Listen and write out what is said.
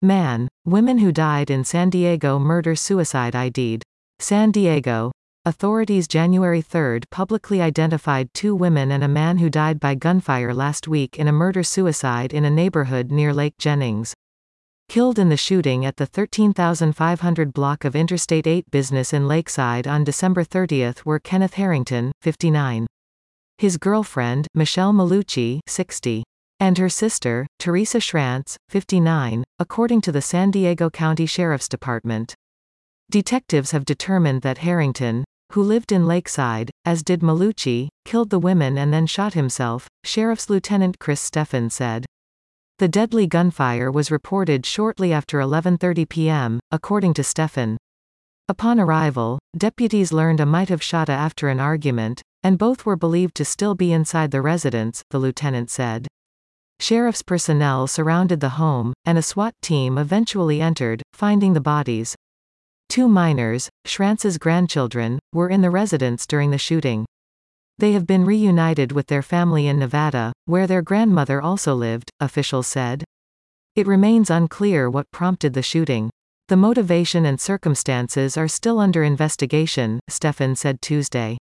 Man, women who died in San Diego murder-suicide ID'd. San Diego. Authorities January 3 publicly identified 2 women and a man who died by gunfire last week in a murder-suicide in a neighborhood near Lake Jennings. Killed in the shooting at the 13,500 block of Interstate 8 business in Lakeside on December 30 were Kenneth Harrington, 59. His girlfriend, Michelle Malucci, 60. And her sister, Teresa Schrantz, 59, according to the San Diego County Sheriff's Department. Detectives have determined that Harrington, who lived in Lakeside, as did Malucci, killed the women and then shot himself, Sheriff's Lieutenant Chris Steffen said. The deadly gunfire was reported shortly after 11:30 p.m., according to Steffen. Upon arrival, deputies learned a might have shot after an argument, and both were believed to still be inside the residence, the lieutenant said. Sheriff's personnel surrounded the home, and a SWAT team eventually entered, finding the bodies. 2 minors, Schrantz's grandchildren, were in the residence during the shooting. They have been reunited with their family in Nevada, where their grandmother also lived, officials said. It remains unclear what prompted the shooting. The motivation and circumstances are still under investigation, Steffen said Tuesday.